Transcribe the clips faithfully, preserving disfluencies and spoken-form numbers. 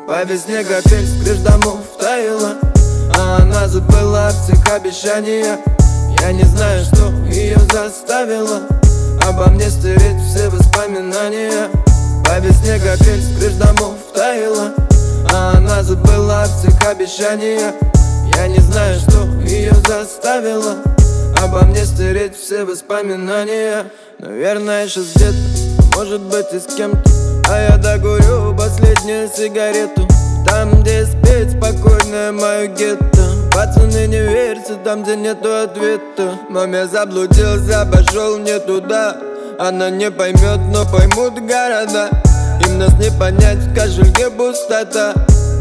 По весне капель с крыш домов таяла, а она забыла о всех обещаниях. Я не знаю, что ее заставило обо мне стереть все воспоминания. По весне капель с крыш домов таяла, а она забыла о всех обещаниях. Я не знаю, что ее заставило обо мне стереть все воспоминания. Наверное, сейчас где-то, может быть и с кем-то, а я докурю последнюю сигарету. Там, где спит спокойное мое гетто. Пацаны, не верьте там, где нету ответа. Мам, я заблудился, пошел не туда. Она не поймет, но поймут города. Им нас не понять, в кошельке пустота.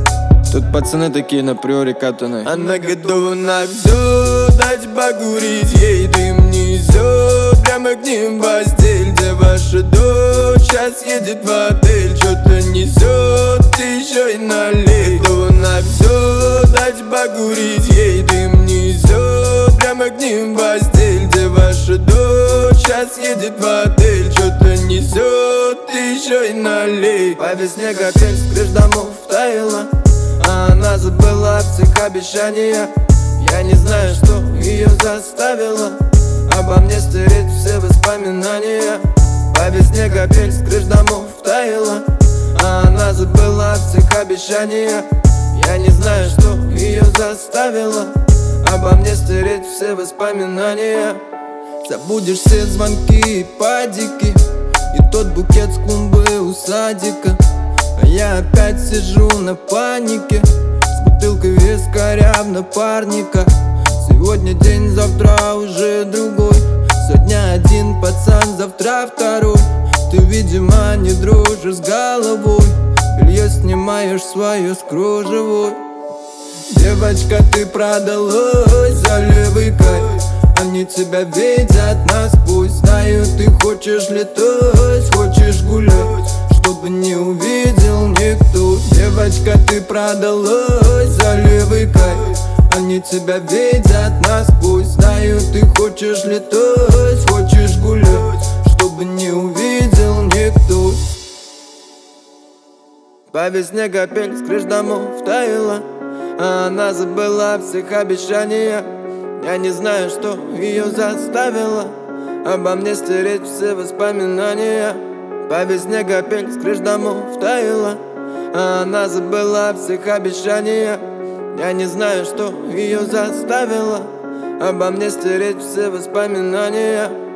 Тут пацаны такие на приоре катаны. Она готова на все, дать покурить. Ей дым несет прямо к ним в постель. Где ваша дочь? Сейчас едет в отель. Что-то несет, ты еще и налей. Готова на все, дать покурить. Ей дым несет прямо к ним в постель. Где ваша дочь? Сейчас едет в отель. Что-то несет, ты еще и налей. По весне капель с крыш домов таяла, а она забыла о всех обещаниях. Я не знаю, что ее заставило обо мне стереть все воспоминания. По весне капель с крыш домов таяла, а она забыла о всех обещаниях. Я не знаю, что ее заставило обо мне стереть все воспоминания. Забудешь все звонки и падики, и тот букет с клумбы у садика. А я опять сижу на панике с бутылкой вискаря в напарниках. Сегодня день, завтра уже другой. Сегодня один пацан, завтра второй. Ты, видимо, не дружишь с головой. Белье снимаешь свое с кружевой. Девочка, ты продалась за левый кайф. Они тебя видят насквозь. Знаю, ты хочешь летать, хочешь гулять, чтобы не увидел никто. Девочка, ты продалась за левый кайф. Они тебя видят насквозь. Знаю, ты хочешь летать, хочешь гулять, чтобы не увидел никто. По весне капель с крыш домов таяла, а она забыла о всех обещаниях. Я не знаю, что ее заставило обо мне стереть все воспоминания. По весне капель с крыш домов таяла, а она забыла о всех обещаниях. Я не знаю, что ее заставило обо мне стереть все воспоминания.